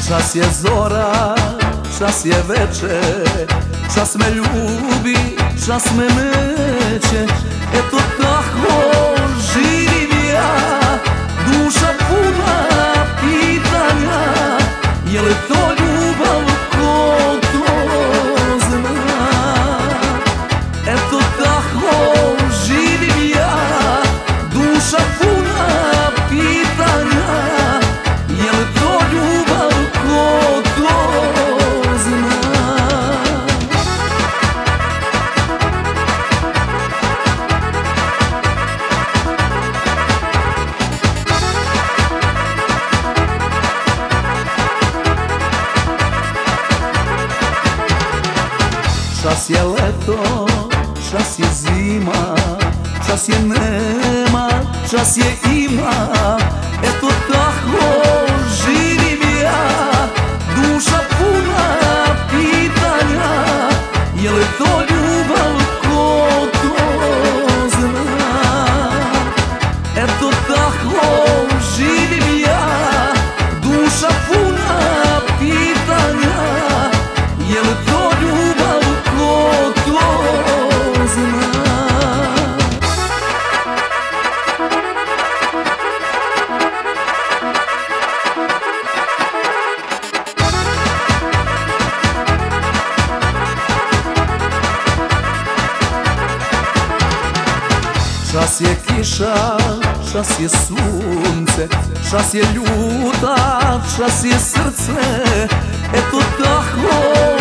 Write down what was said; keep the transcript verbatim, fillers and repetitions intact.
Čas je zora, čas je veče, čas me ljubi, čas me neće. Eto tako živim ja, duša puna pitanja. Je li to ljubav, ko to zna? Eto tako živim ja, duša puna pitanja. Je li to ljubav, ko to zna? Čas je leto, čas je zima, čas je nema, čas je ima. Eto tako živim ja, duša puna pitanja. Je li to ljubav, ko to zna? Eto tako živim ja, duša puna pitanja. Je li to ljubav, ko to zna? Čas je kiša, čas je sunce, čas je ljubav, čas je srce. Eto tako